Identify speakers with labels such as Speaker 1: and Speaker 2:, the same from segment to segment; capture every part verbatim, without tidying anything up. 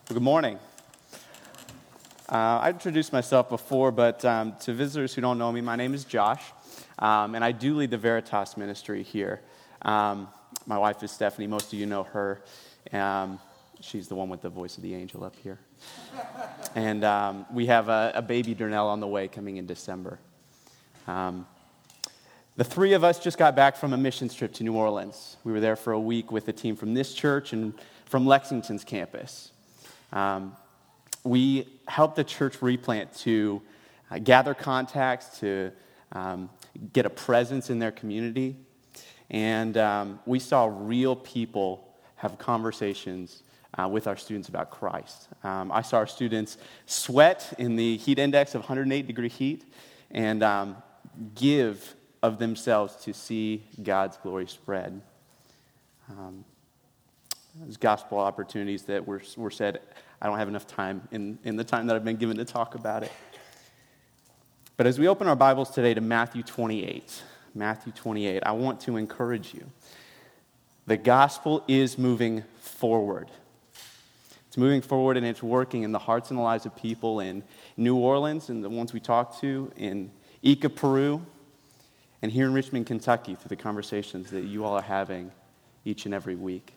Speaker 1: Good morning. Uh, I introduced myself before, but um, to visitors who don't know me, my name is Josh, um, and I do lead the Veritas ministry here. Um, my wife is Stephanie. Most of you know her. Um, she's the one with the voice of the angel up here. And um, we have a, a baby Durnell on the way coming in December. Um, the three of us just got back from a missions trip to New Orleans. We were there for a week with a team from this church and from Lexington's campus. Um, we helped the church replant to uh, gather contacts, to um, get a presence in their community, and um, we saw real people have conversations uh, with our students about Christ. Um, I saw our students sweat in the heat index of one hundred eight degree heat and um, give of themselves to see God's glory spread. Um, There's gospel opportunities that were, were said. I don't have enough time in, in the time that I've been given to talk about it. But as we open our Bibles today to Matthew twenty-eight, Matthew twenty-eight, I want to encourage you. The gospel is moving forward. It's moving forward and it's working in the hearts and the lives of people in New Orleans and the ones we talked to, in Ica, Peru, and here in Richmond, Kentucky, through the conversations that you all are having each and every week.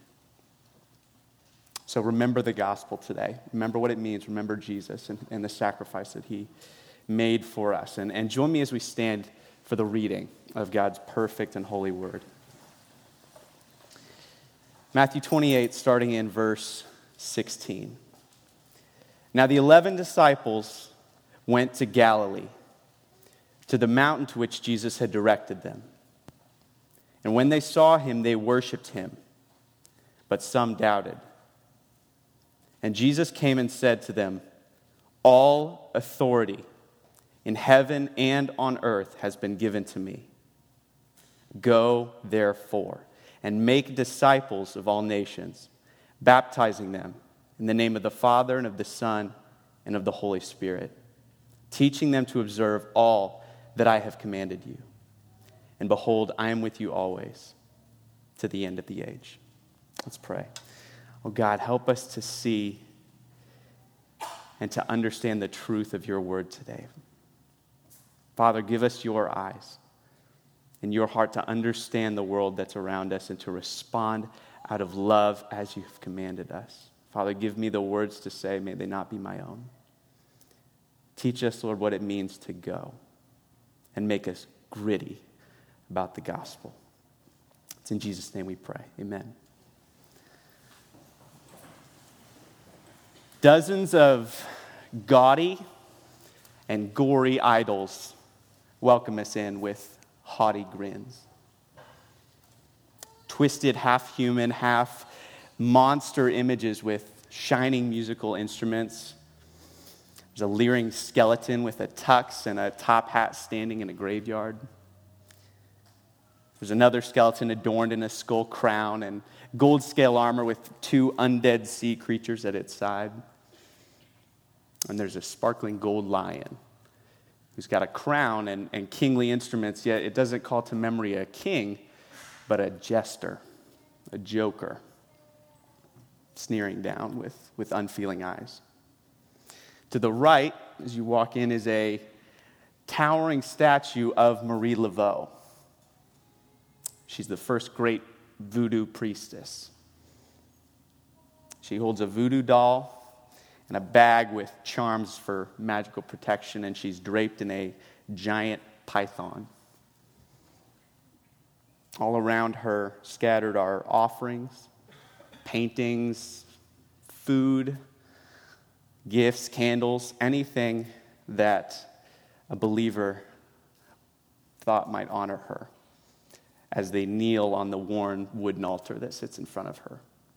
Speaker 1: So remember the gospel today. Remember what it means. Remember Jesus and, and the sacrifice that he made for us. And, and join me as we stand for the reading of God's perfect and holy word. Matthew twenty-eight, starting in verse sixteen. Now the eleven disciples went to Galilee, to the mountain to which Jesus had directed them. And when they saw him, they worshipped him, but some doubted. And Jesus came and said to them, "All authority in heaven and on earth has been given to me. Go, therefore, and make disciples of all nations, baptizing them in the name of the Father and of the Son and of the Holy Spirit, teaching them to observe all that I have commanded you. And behold, I am with you always, to the end of the age." Let's pray. Oh God, help us to see and to understand the truth of your word today. Father, give us your eyes and your heart to understand the world that's around us and to respond out of love as you've commanded us. Father, give me the words to say, may they not be my own. Teach us, Lord, what it means to go and make us gritty about the gospel. It's in Jesus' name we pray. Amen. Dozens of gaudy and gory idols welcome us in with haughty grins. Twisted, half-human, half-monster images with shining musical instruments. There's a leering skeleton with a tux and a top hat standing in a graveyard. There's another skeleton adorned in a skull crown and gold scale armor with two undead sea creatures at its side. And there's a sparkling gold lion who's got a crown and, and kingly instruments, yet it doesn't call to memory a king, but a jester, a joker, sneering down with, with unfeeling eyes. To the right, as you walk in, is a towering statue of Marie Laveau. She's the first great voodoo priestess. She holds a voodoo doll and a bag with charms for magical protection, and she's draped in a giant python. All around her scattered are offerings, paintings, food, gifts, candles, anything that a believer thought might honor her as they kneel on the worn wooden altar that sits in front of her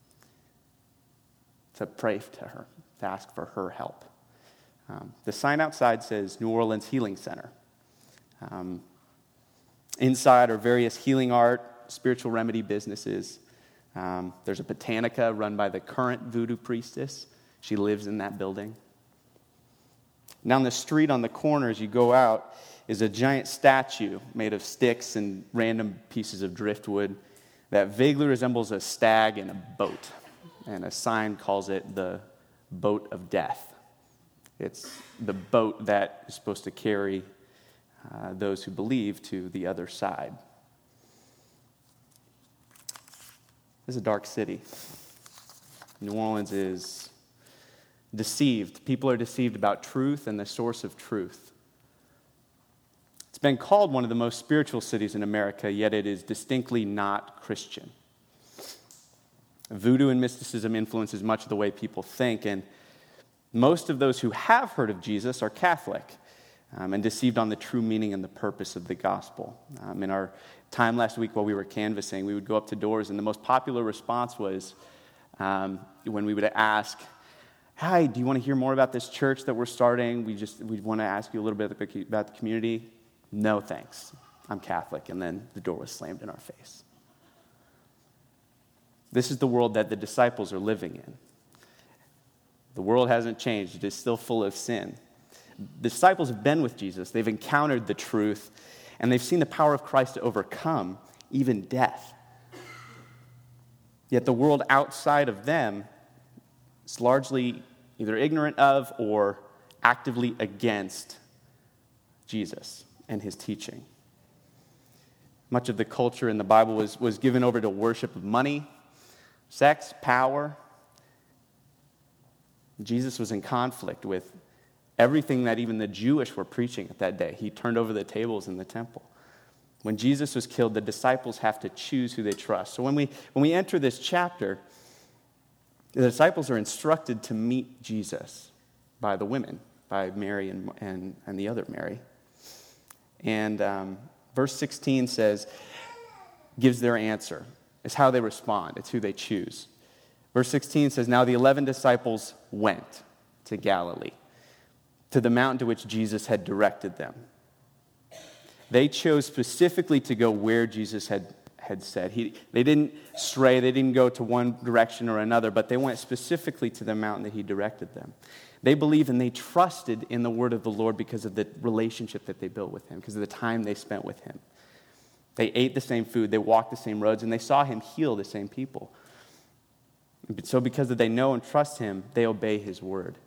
Speaker 1: to pray to her, to ask for her help. Um, the sign outside says New Orleans Healing Center. Um, inside are various healing art, spiritual remedy businesses. Um, there's a botanica run by the current voodoo priestess. She lives in that building. Down the street on the corner as you go out is a giant statue made of sticks and random pieces of driftwood that vaguely resembles a stag in a boat. And a sign calls it the boat of death. It's the boat that is supposed to carry uh, those who believe to the other side. This is a dark city. New Orleans is deceived. People are deceived about truth and the source of truth. It's been called one of the most spiritual cities in America, yet it is distinctly not Christian. Voodoo and mysticism influences much of the way people think, and most of those who have heard of Jesus are Catholic um, and deceived on the true meaning and the purpose of the gospel. Um, in our time last week while we were canvassing, we would go up to doors, and the most popular response was um, when we would ask, "Hi, do you want to hear more about this church that we're starting? We just we want to ask you a little bit about the community." "No, thanks. I'm Catholic." And then the door was slammed in our face. This is the world that the disciples are living in. The world hasn't changed. It is still full of sin. The disciples have been with Jesus. They've encountered the truth, and they've seen the power of Christ to overcome even death. Yet the world outside of them is largely either ignorant of or actively against Jesus and his teaching. Much of the culture in the Bible was, was given over to worship of money, sex, power. Jesus was in conflict with everything that even the Jewish were preaching at that day. He turned over the tables in the temple. When Jesus was killed, the disciples have to choose who they trust. So when we when we enter this chapter, the disciples are instructed to meet Jesus by the women, by Mary and, and, and the other Mary. And um, verse sixteen says, gives their answer. It's how they respond. It's who they choose. Verse sixteen says, "Now the eleven disciples went to Galilee, to the mountain to which Jesus had directed them." They chose specifically to go where Jesus had, had said. He, they didn't stray. They didn't go to one direction or another, but they went specifically to the mountain that he directed them. They believed and they trusted in the word of the Lord because of the relationship that they built with him, because of the time they spent with him. They ate the same food, they walked the same roads, and they saw him heal the same people. So because they know and trust him, they obey his word.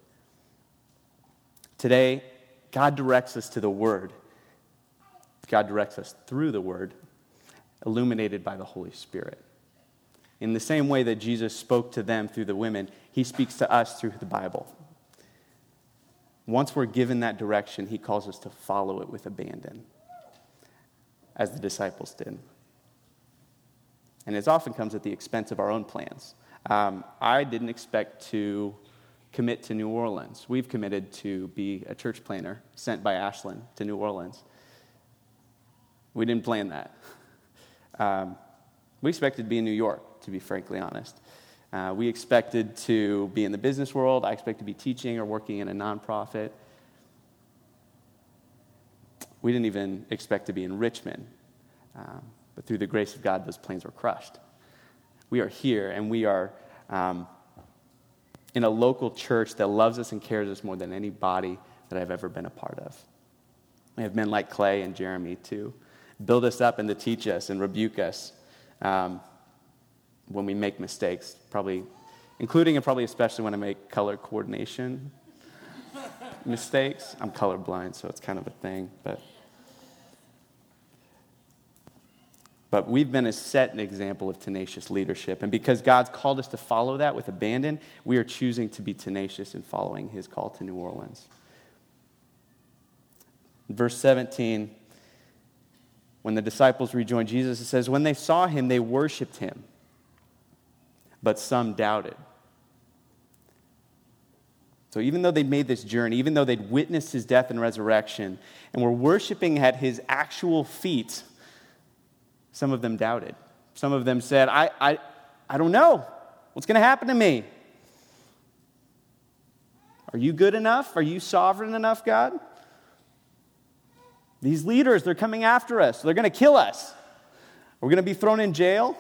Speaker 1: Today, God directs us to the word. God directs us through the word, illuminated by the Holy Spirit. In the same way that Jesus spoke to them through the women, he speaks to us through the Bible. Once we're given that direction, he calls us to follow it with abandon, as the disciples did. And it often comes at the expense of our own plans. Um, I didn't expect to commit to New Orleans. We've committed to be a church planner sent by Ashland to New Orleans. We didn't plan that. Um, we expected to be in New York, to be frankly honest. Uh, we expected to be in the business world. I expected to be teaching or working in a nonprofit. We didn't even expect to be in Richmond. Um, but through the grace of God, those plans were crushed. We are here, and we are um, in a local church that loves us and cares us more than any body that I've ever been a part of. We have men like Clay and Jeremy to build us up and to teach us and rebuke us um, when we make mistakes, probably, including and probably especially when I make color coordination mistakes. I'm colorblind, so it's kind of a thing, but But we've been a set an example of tenacious leadership. And because God's called us to follow that with abandon, we are choosing to be tenacious in following his call to New Orleans. Verse seventeen, when the disciples rejoined Jesus, it says, when they saw him, they worshiped him, but some doubted. So even though they'd made this journey, even though they'd witnessed his death and resurrection, and were worshiping at his actual feet, some of them doubted. Some of them said, I, I, I don't know. What's going to happen to me? Are you good enough? Are you sovereign enough, God? These leaders, they're coming after us. They're going to kill us. We're going to be thrown in jail.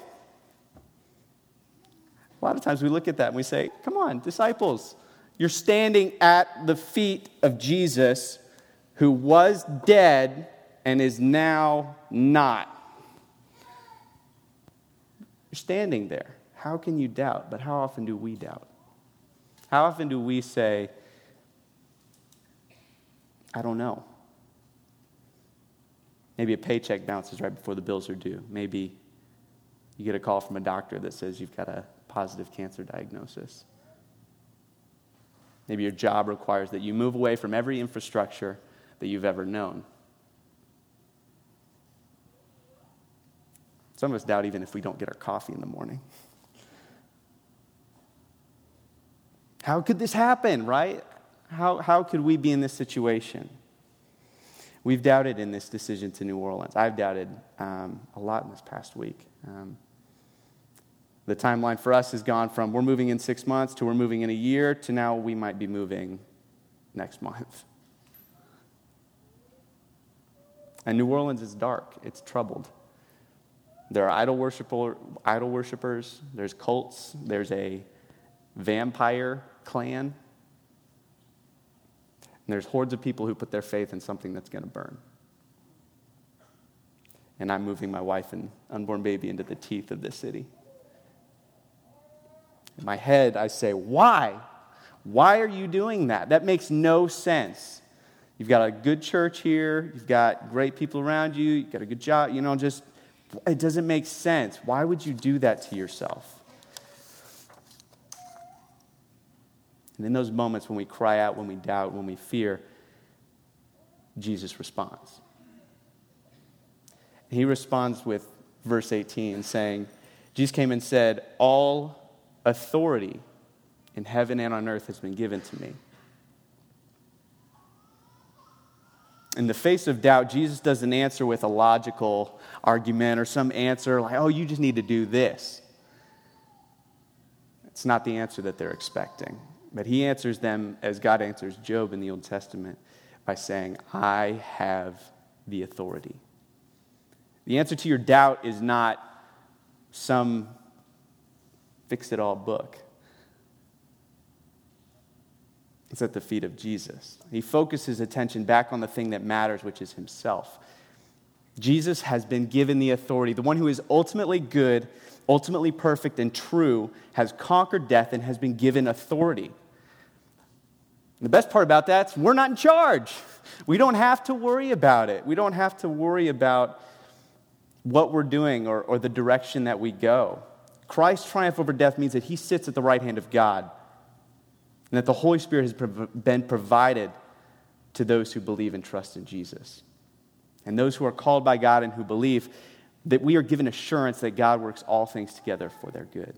Speaker 1: A lot of times we look at that and we say, come on, disciples. You're standing at the feet of Jesus, who was dead and is now not. You're standing there. How can you doubt? But how often do we doubt? How often do we say, I don't know? Maybe a paycheck bounces right before the bills are due. Maybe you get a call from a doctor that says you've got a positive cancer diagnosis. Maybe your job requires that you move away from every infrastructure that you've ever known. Some of us doubt even if we don't get our coffee in the morning. How could this happen, right? How, how could we be in this situation? We've doubted in this decision to New Orleans. I've doubted um, a lot in this past week. Um, the timeline for us has gone from we're moving in six months to we're moving in a year to now we might be moving next month. And New Orleans is dark. It's troubled. There are idol worshiper, idol worshipers. There's cults. There's a vampire clan. And there's hordes of people who put their faith in something that's going to burn. And I'm moving my wife and unborn baby into the teeth of this city. In my head, I say, why? Why are you doing that? That makes no sense. You've got a good church here. You've got great people around you. You've got a good job. You know, just, it doesn't make sense. Why would you do that to yourself? And in those moments when we cry out, when we doubt, when we fear, Jesus responds. He responds with verse eighteen, saying, Jesus came and said, all authority in heaven and on earth has been given to me. In the face of doubt, Jesus doesn't answer with a logical argument or some answer like, oh, you just need to do this. It's not the answer that they're expecting. But he answers them as God answers Job in the Old Testament by saying, I have the authority. The answer to your doubt is not some fix-it-all book. It's at the feet of Jesus. He focuses attention back on the thing that matters, which is himself. Jesus has been given the authority. The one who is ultimately good, ultimately perfect and true, has conquered death and has been given authority. And the best part about that is we're not in charge. We don't have to worry about it. We don't have to worry about what we're doing or, or the direction that we go. Christ's triumph over death means that he sits at the right hand of God and that the Holy Spirit has been provided to those who believe and trust in Jesus. And those who are called by God and who believe, that we are given assurance that God works all things together for their good.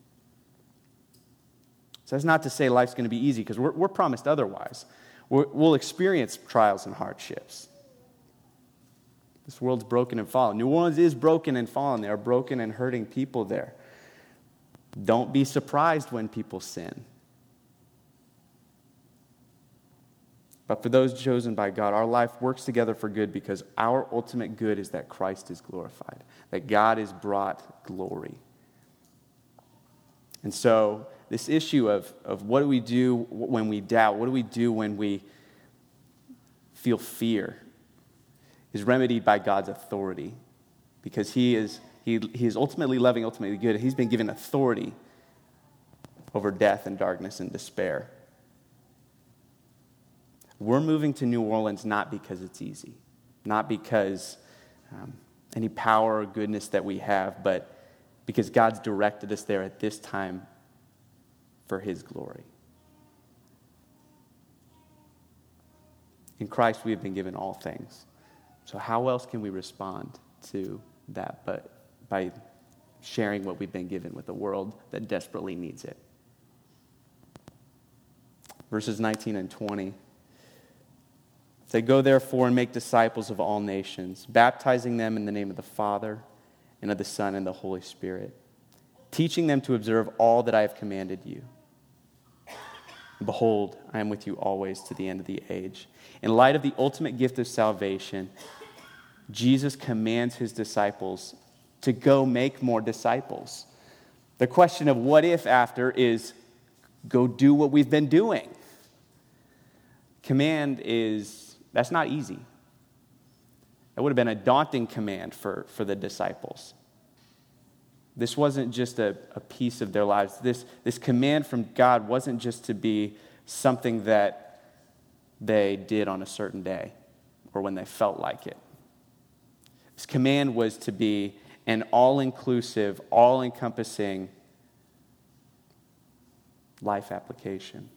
Speaker 1: So that's not to say life's going to be easy, because we're, we're promised otherwise. We're, we'll experience trials and hardships. This world's broken and fallen. New Orleans is broken and fallen. There are broken and hurting people there. Don't be surprised when people sin. But for those chosen by God, our life works together for good because our ultimate good is that Christ is glorified, that God is brought glory. And so this issue of, of what do we do when we doubt, what do we do when we feel fear, is remedied by God's authority, because he is, he, he is ultimately loving, ultimately good. He's been given authority over death and darkness and despair. We're moving to New Orleans not because it's easy, not because um, any power or goodness that we have, but because God's directed us there at this time for his glory. In Christ, we have been given all things. So how else can we respond to that but by sharing what we've been given with a world that desperately needs it? Verses nineteen and twenty. Say, go therefore and make disciples of all nations, baptizing them in the name of the Father and of the Son and the Holy Spirit, teaching them to observe all that I have commanded you. And behold, I am with you always to the end of the age. In light of the ultimate gift of salvation, Jesus commands his disciples to go make more disciples. The question of what if after is go do what we've been doing. Command is... That's not easy. That would have been a daunting command for, for the disciples. This wasn't just a, a piece of their lives. This, this command from God wasn't just to be something that they did on a certain day or when they felt like it. This command was to be an all-inclusive, all-encompassing life application.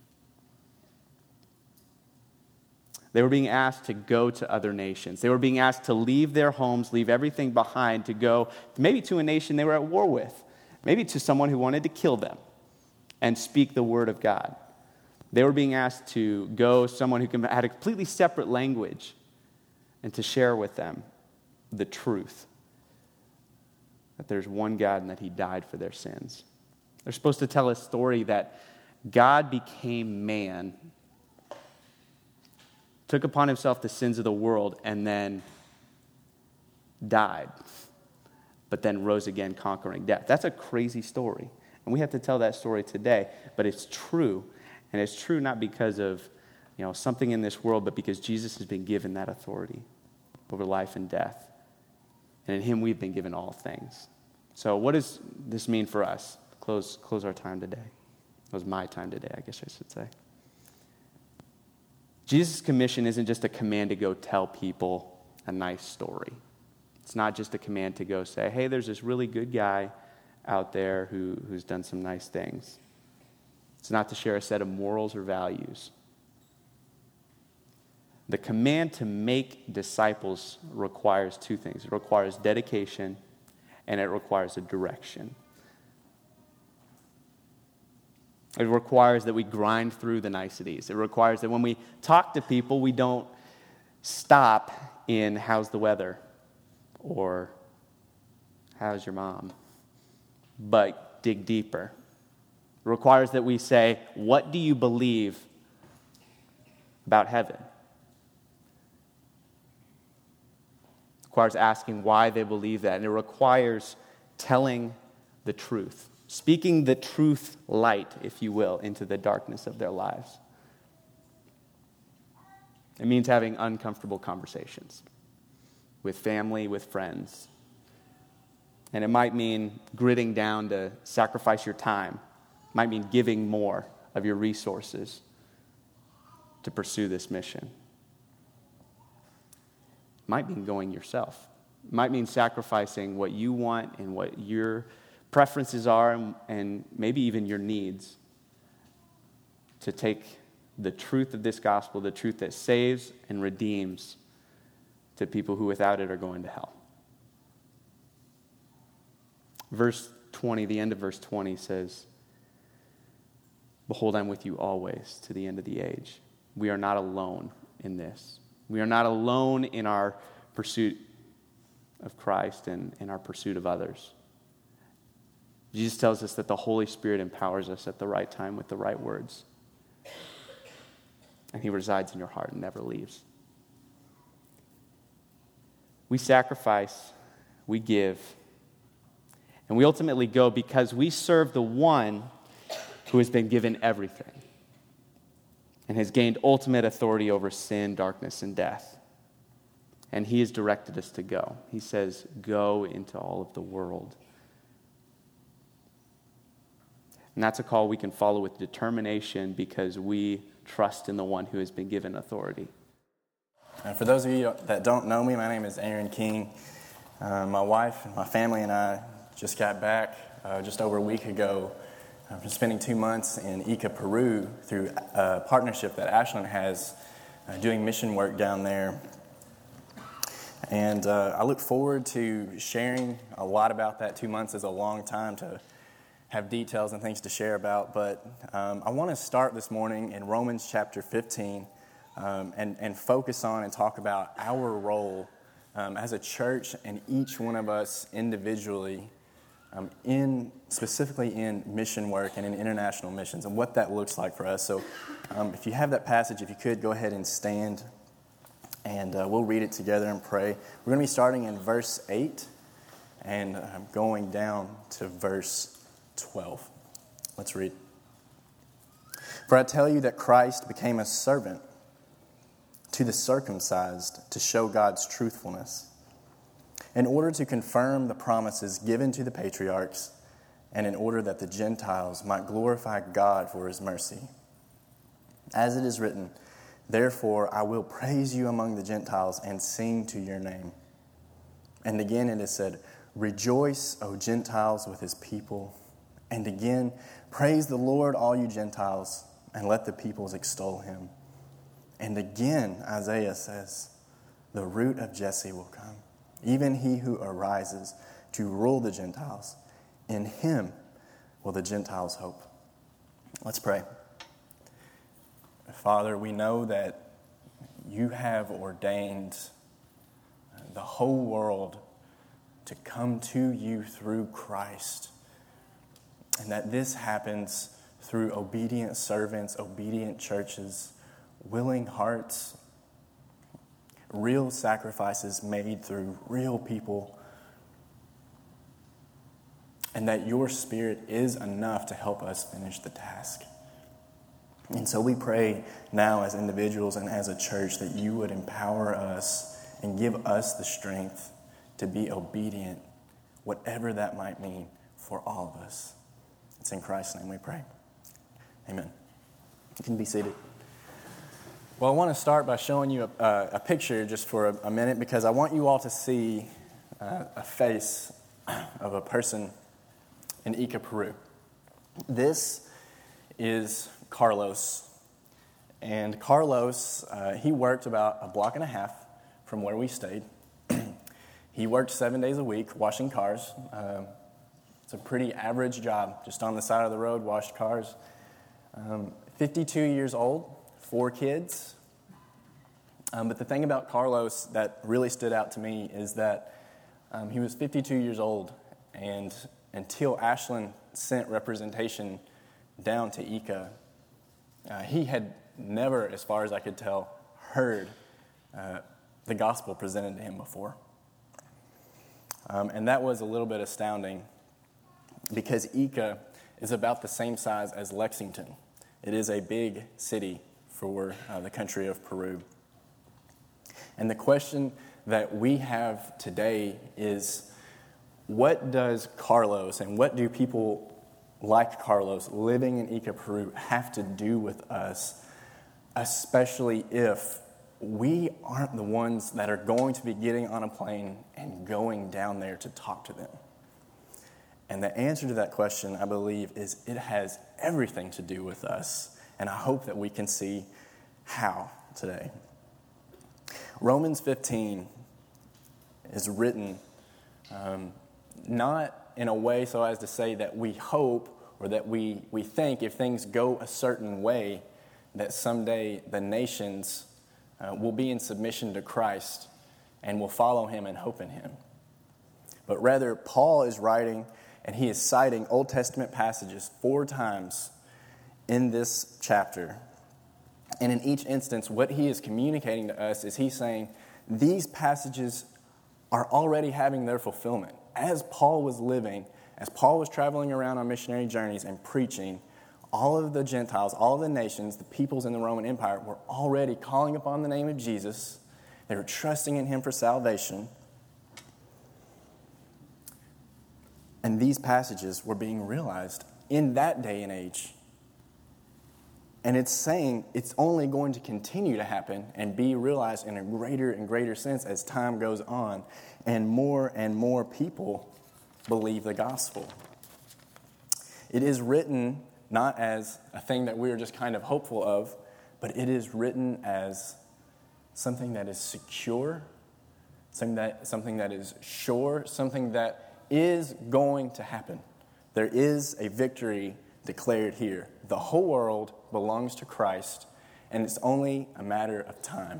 Speaker 1: They were being asked to go to other nations. They were being asked to leave their homes, leave everything behind, to go maybe to a nation they were at war with, maybe to someone who wanted to kill them and speak the word of God. They were being asked to go someone who had a completely separate language and to share with them the truth that there's one God and that he died for their sins. They're supposed to tell a story that God became man, took upon himself the sins of the world, and then died, but then rose again, conquering death. That's a crazy story, and we have to tell that story today, but it's true, and it's true not because of, you know, something in this world, but because Jesus has been given that authority over life and death, and in him we've been given all things. So what does this mean for us? Close, close our time today. It was my time today, I guess I should say. Jesus' commission isn't just a command to go tell people a nice story. It's not just a command to go say, hey, there's this really good guy out there who, who's done some nice things. It's not to share a set of morals or values. The command to make disciples requires two things. It requires dedication and it requires a direction. It requires that we grind through the niceties. It requires that when we talk to people, we don't stop in how's the weather or how's your mom, but dig deeper. It requires that we say, what do you believe about heaven? It requires asking why they believe that, and it requires telling the truth. Speaking the truth light, if you will, into the darkness of their lives. It means having uncomfortable conversations with family, with friends. And it might mean gritting down to sacrifice your time. It might mean giving more of your resources to pursue this mission. It might mean going yourself. It might mean sacrificing what you want and what your preferences are, and, and maybe even your needs, to take the truth of this gospel, the truth that saves and redeems, to people who without it are going to hell. Verse twenty, the end of verse twenty says, behold, I'm with you always to the end of the age. We are not alone in this. We are not alone in our pursuit of Christ and in our pursuit of others. Jesus tells us that the Holy Spirit empowers us at the right time with the right words. And he resides in your heart and never leaves. We sacrifice, we give, and we ultimately go because we serve the one who has been given everything and has gained ultimate authority over sin, darkness, and death. And he has directed us to go. He says, go into all of the world. And that's a call we can follow with determination because we trust in the one who has been given authority.
Speaker 2: And for those of you that don't know me, my name is Aaron King. Uh, my wife, my family, and I just got back uh, just over a week ago uh, from spending two months in Ica, Peru, through a partnership that Ashland has uh, doing mission work down there. And uh, I look forward to sharing a lot about that. Two months is a long time to have details and things to share about, but um, I want to start this morning in Romans chapter fifteen um, and, and focus on and talk about our role um, as a church and each one of us individually um, in specifically in mission work and in international missions and what that looks like for us. So um, if you have that passage, if you could, go ahead and stand and uh, we'll read it together and pray. We're going to be starting in verse eight and uh, going down to verse twelve. Let's read. For I tell you that Christ became a servant to the circumcised to show God's truthfulness, in order to confirm the promises given to the patriarchs, and in order that the Gentiles might glorify God for his mercy. As it is written, therefore I will praise you among the Gentiles and sing to your name. And again it is said, rejoice, O Gentiles, with his people. And again, praise the Lord, all you Gentiles, and let the peoples extol him. And again, Isaiah says, the root of Jesse will come, even he who arises to rule the Gentiles. In him will the Gentiles hope. Let's pray. Father, we know that you have ordained the whole world to come to you through Christ, and that this happens through obedient servants, obedient churches, willing hearts, real sacrifices made through real people, and that your Spirit is enough to help us finish the task. And so we pray now as individuals and as a church that you would empower us and give us the strength to be obedient, whatever that might mean for all of us. It's in Christ's name we pray. Amen. You can be seated. Well, I want to start by showing you a, uh, a picture just for a, a minute, because I want you all to see uh, a face of a person in Ica, Peru. This is Carlos. And Carlos, uh, he worked about a block and a half from where we stayed. He worked seven days a week washing cars. Uh, it's a pretty average job, just on the side of the road, washed cars. Um, fifty-two years old, four kids. Um, but the thing about Carlos that really stood out to me is that um, he was fifty-two years old, and until Ashland sent representation down to Ica, uh, he had never, as far as I could tell, heard uh, the gospel presented to him before. Um, and that was a little bit astounding, because Ica is about the same size as Lexington. It is a big city for uh, the country of Peru. And the question that we have today is, what does Carlos and what do people like Carlos living in Ica, Peru have to do with us, especially if we aren't the ones that are going to be getting on a plane and going down there to talk to them? And the answer to that question, I believe, is it has everything to do with us. And I hope that we can see how today. Romans fifteen is written um, not in a way so as to say that we hope or that we, we think if things go a certain way that someday the nations uh, will be in submission to Christ and will follow him and hope in him. But rather, Paul is writing and he is citing Old Testament passages four times in this chapter. And in each instance, what he is communicating to us is he's saying these passages are already having their fulfillment. As Paul was living, as Paul was traveling around on missionary journeys and preaching, all of the Gentiles, all of the nations, the peoples in the Roman Empire were already calling upon the name of Jesus. They were trusting in him for salvation. And these passages were being realized in that day and age. And it's saying it's only going to continue to happen and be realized in a greater and greater sense as time goes on and more and more people believe the gospel. It is written not as a thing that we're just kind of hopeful of, but it is written as something that is secure, something that, something that is sure, something that is going to happen. There is a victory declared here. The whole world belongs to Christ, and it's only a matter of time.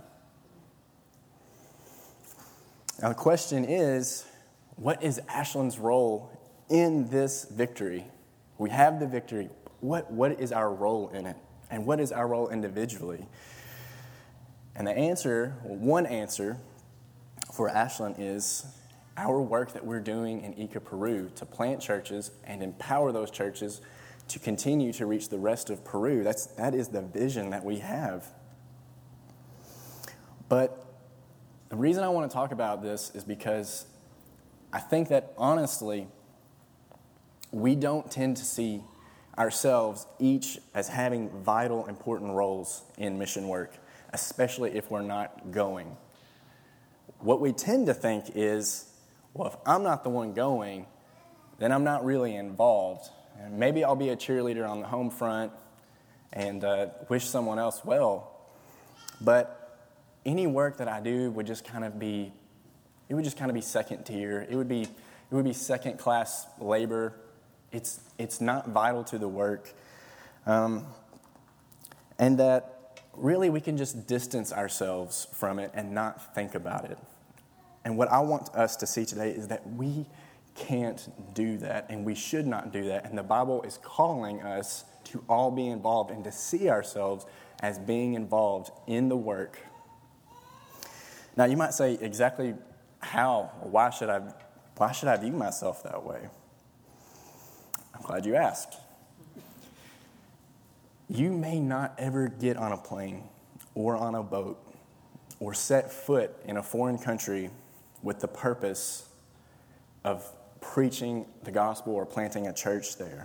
Speaker 2: Now the question is, what is Ashland's role in this victory? We have the victory. What, what is our role in it? And what is our role individually? And the answer, one answer for Ashland is our work that we're doing in Ica, Peru, to plant churches and empower those churches to continue to reach the rest of Peru. That's, that is the vision that we have. But the reason I want to talk about this is because I think that honestly, we don't tend to see ourselves each as having vital, important roles in mission work, especially if we're not going. What we tend to think is, well, if I'm not the one going, then I'm not really involved. And maybe I'll be a cheerleader on the home front and uh, wish someone else well. But any work that I do would just kind of be, it would just kind of be second tier. It would be, it would be second class labor. It's it's not vital to the work. Um, and that really we can just distance ourselves from it and not think about it. And what I want us to see today is that we can't do that, and we should not do that. And the Bible is calling us to all be involved and to see ourselves as being involved in the work. Now, you might say, exactly how or why should I, why should I view myself that way? I'm glad you asked. You may not ever get on a plane or on a boat or set foot in a foreign country with the purpose of preaching the gospel or planting a church there.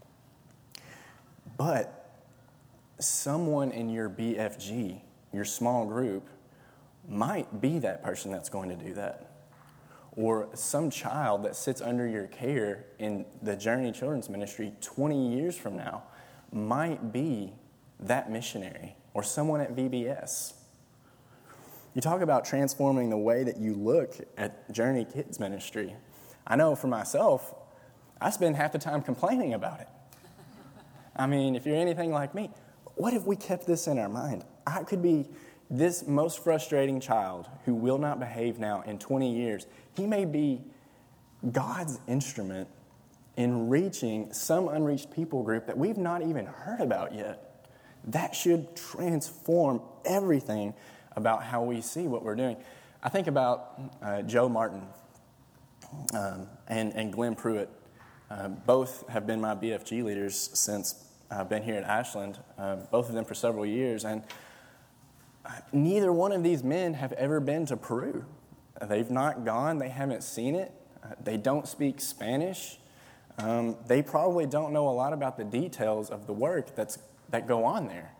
Speaker 2: But someone in your B F G, your small group, might be that person that's going to do that. Or some child that sits under your care in the Journey Children's Ministry twenty years from now might be that missionary or someone at V B S. You talk about transforming the way that you look at Journey Kids Ministry. I know for myself, I spend half the time complaining about it. I mean, if you're anything like me, what if we kept this in our mind? I could be this most frustrating child who will not behave now in twenty years. He may be God's instrument in reaching some unreached people group that we've not even heard about yet. That should transform everything about how we see what we're doing. I think about uh, Joe Martin um, and, and Glenn Pruitt. Uh, both have been my B F G leaders since I've been here at Ashland, uh, both of them for several years. And neither one of these men have ever been to Peru. They've not gone. They haven't seen it. Uh, they don't speak Spanish. Um, they probably don't know a lot about the details of the work that's that go on there.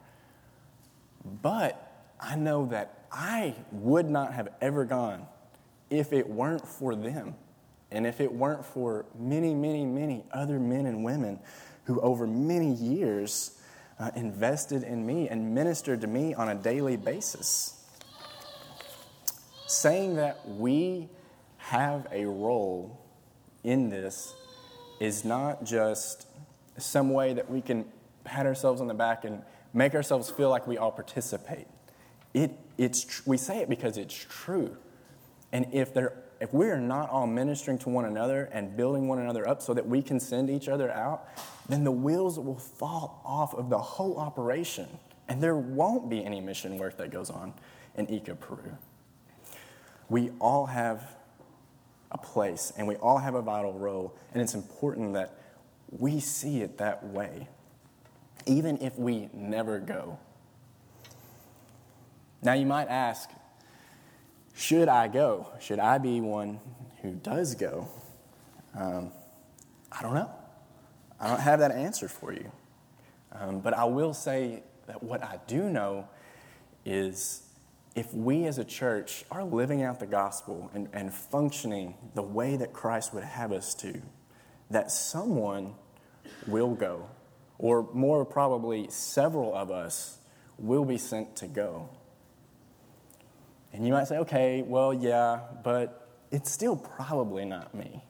Speaker 2: But I know that I would not have ever gone if it weren't for them, and if it weren't for many, many, many other men and women who over many years uh, invested in me and ministered to me on a daily basis. Saying that we have a role in this is not just some way that we can pat ourselves on the back and make ourselves feel like we all participate. It, it's tr- we say it because it's true. And if there, if we are not all ministering to one another and building one another up so that we can send each other out, then the wheels will fall off of the whole operation. And there won't be any mission work that goes on in Ica, Peru. We all have a place, and we all have a vital role, and it's important that we see it that way, even if we never go. Now you might ask, should I go? Should I be one who does go? Um, I don't know. I don't have that answer for you. Um, but I will say that what I do know is if we as a church are living out the gospel and, and functioning the way that Christ would have us to, that someone will go, or more probably several of us will be sent to go. And you might say, okay, well, yeah, but it's still probably not me.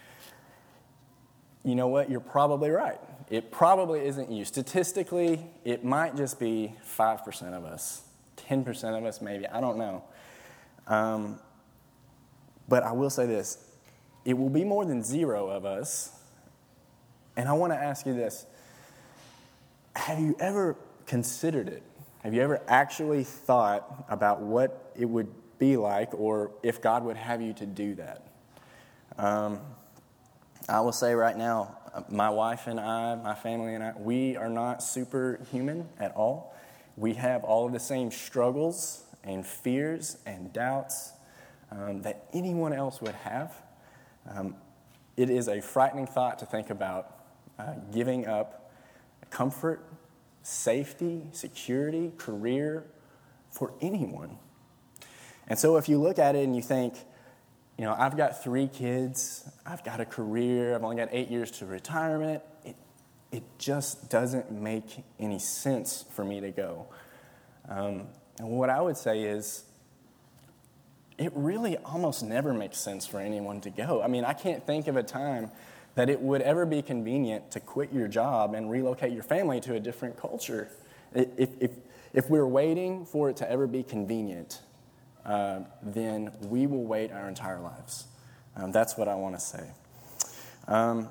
Speaker 2: You know what? You're probably right. It probably isn't you. Statistically, it might just be five percent of us. ten percent of us, maybe. I don't know. Um, but I will say this. It will be more than zero of us. And I want to ask you this. Have you ever considered it? Have you ever actually thought about what it would be like or if God would have you to do that? Um, I will say right now, my wife and I, my family and I, we are not superhuman at all. We have all of the same struggles and fears and doubts um, that anyone else would have. Um, it is a frightening thought to think about uh, giving up comfort, safety, security, career for anyone. And so if you look at it and you think, you know, I've got three kids, I've got a career, I've only got eight years to retirement, it, it just doesn't make any sense for me to go. Um, and what I would say is, it really almost never makes sense for anyone to go. I mean, I can't think of a time that it would ever be convenient to quit your job and relocate your family to a different culture. If, if, if we're waiting for it to ever be convenient, uh, then we will wait our entire lives. Um, that's what I want to say. Um,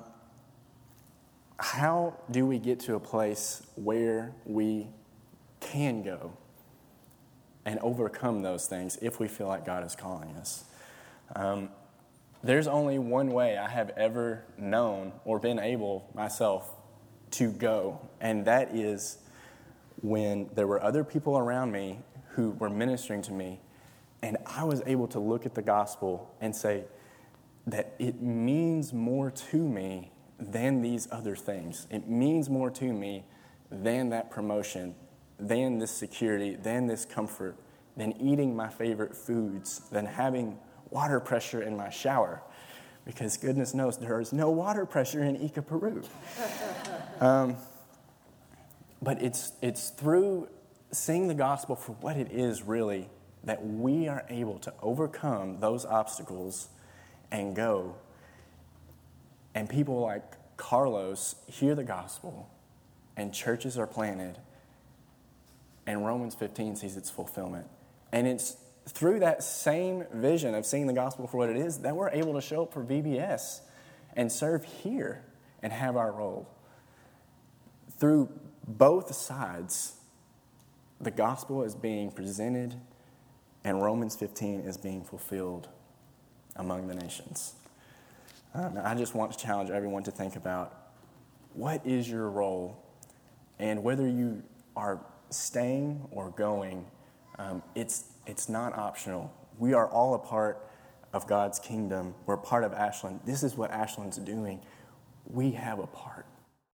Speaker 2: how do we get to a place where we can go and overcome those things if we feel like God is calling us? Um, there's only one way I have ever known or been able myself to go, and that is when there were other people around me who were ministering to me, and I was able to look at the gospel and say that it means more to me than these other things. It means more to me than that promotion, than this security, than this comfort, than eating my favorite foods, than having water pressure in my shower. Because goodness knows there is no water pressure in Ica, Peru. um, but it's it's through seeing the gospel for what it is really that we are able to overcome those obstacles and go. And people like Carlos hear the gospel, and churches are planted, and Romans fifteen sees its fulfillment. And it's through that same vision of seeing the gospel for what it is that we're able to show up for V B S and serve here and have our role. Through both sides, the gospel is being presented and Romans fifteen is being fulfilled among the nations. Um, I just want to challenge everyone to think about what is your role, and whether you are staying or going, um, it's it's not optional. We are all a part of God's kingdom. We're part of Ashland. This is what Ashland's doing. We have a part.